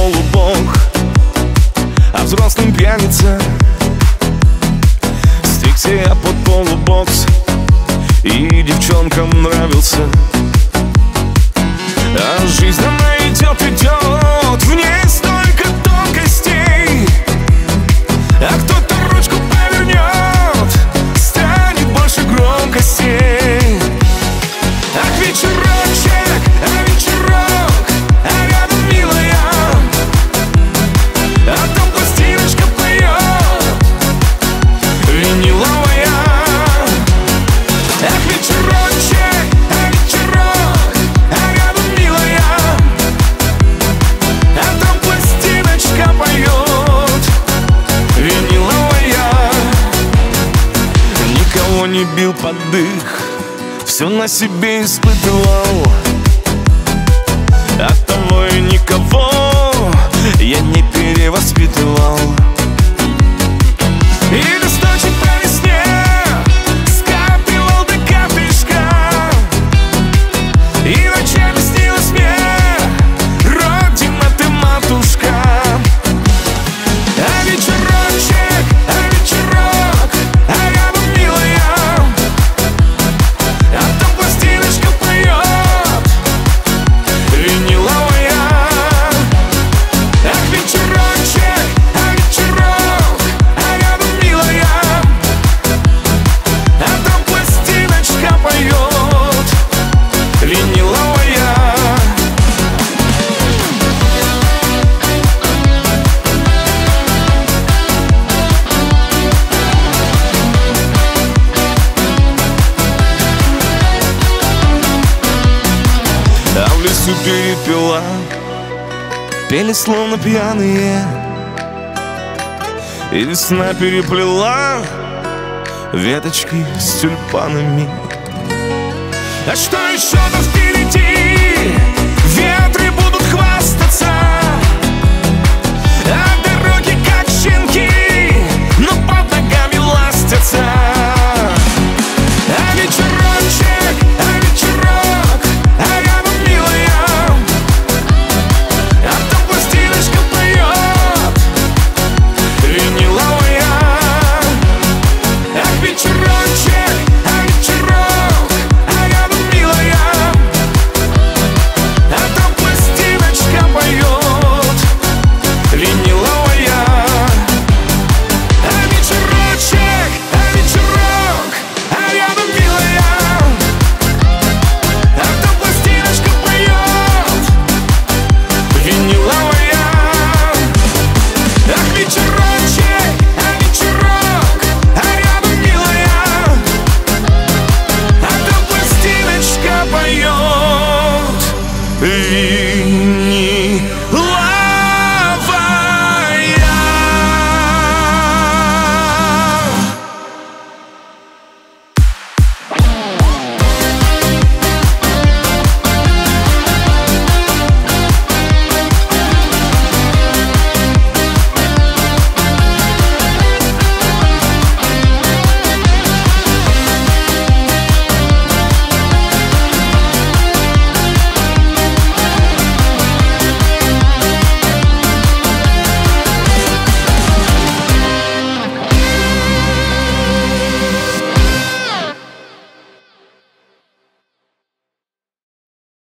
полубог, а взрослым пьяница. Стригся я под полубокс и девчонкам нравился. А жизнь она идет, идет, в ней столько тонкостей. А кто-то ручку повернет, станет больше громкостей. Ах, вечерочек, а вечерок, а рядом милая, а там пластиночка поет, виниловая. Ах, вечерочек, а вечерок, а рядом милая, а там пластиночка поет, виниловая. Никого не бил под дых, все на себе испытывал. Оттого и никого я не перевоспитывал. И листочек по весне скапливал до капелька, и ночами снилась мне родина ты, матушка. А вечерочек, а вечерок, а рядом милая, а там пластиночка поет, виниловая. Ах, вечерочек, а вечерок, а рядом милая, а там пластиночка поет, виниловая. А в лесу перепела пели словно пьяные, и весна переплела веточки с тюльпанами. А что еще дожди